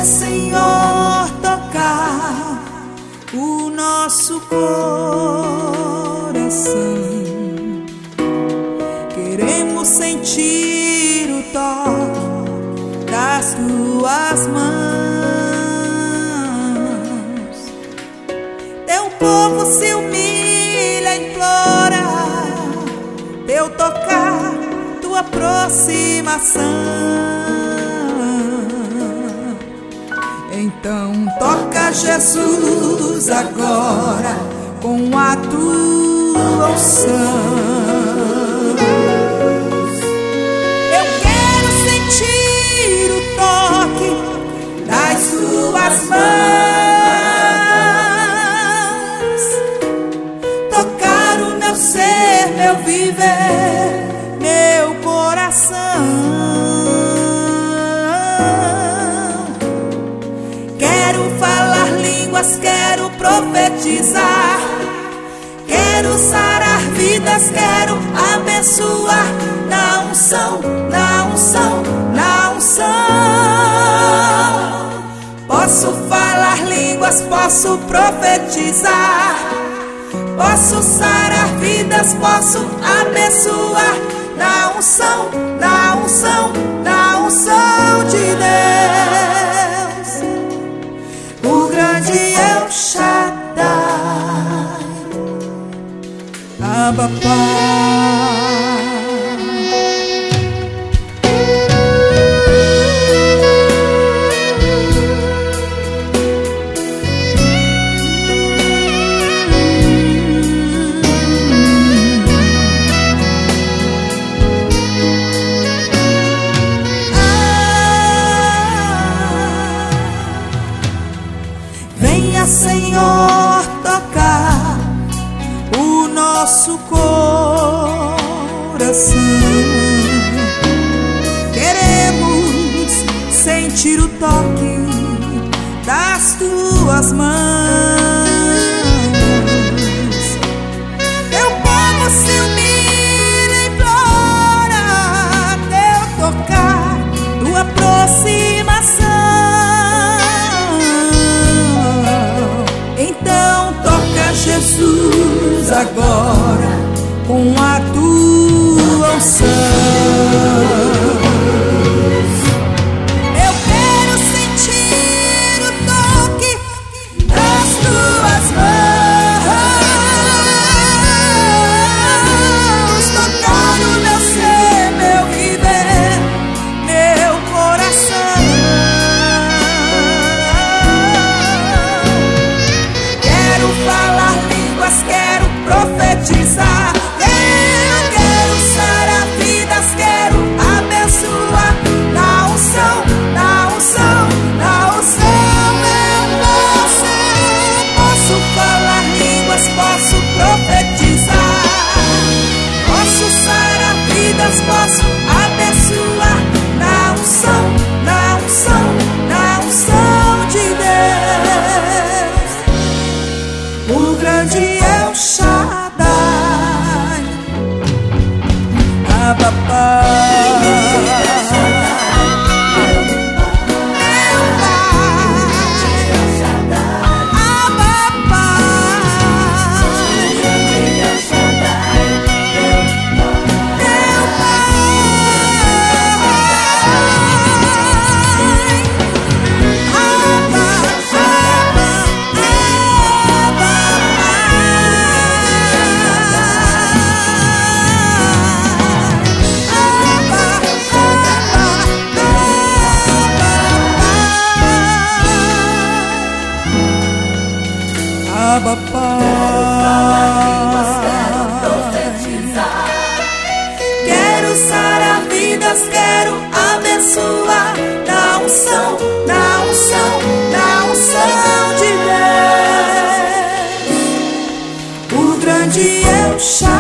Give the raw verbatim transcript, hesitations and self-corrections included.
Senhor, tocar o nosso coração. Queremos sentir o toque das tuas mãos. Teu povo se humilha, implora teu tocar, tua aproximação. Então toca, Jesus, agora com a tua unção. Eu quero sentir o toque das tuas mãos, tocar o meu ser, meu viver, meu coração. Quero profetizar, quero sarar vidas, quero abençoar na unção, na unção, na unção. Posso falar línguas, posso profetizar, posso sarar vidas, posso abençoar na unção, na unção, na unção de Deus. O grande El Shaddai, Abba Pai. Venha, Senhor, tocar o nosso coração. Queremos sentir o toque das tuas mãos. Teu povo se humilha, implora teu tocar, tua aproximação. Então toca, Jesus, agora com a tua unção. Eu quero sentir o toque das tuas mãos, tocar o meu ser, meu viver, meu coração. Quero profetizar, eu quero sarar vidas, quero abençoar na unção, na unção, na unção. Eu posso, posso falar línguas, posso profetizar, posso sarar vidas, posso abençoar na unção, na unção, na unção de Deus. O grande El Shaddai, Abba Pai. Abba Pai. Quero sarar vidas, quero abençoar na unção, na unção, na unção de Deus. O grande El Shaddai.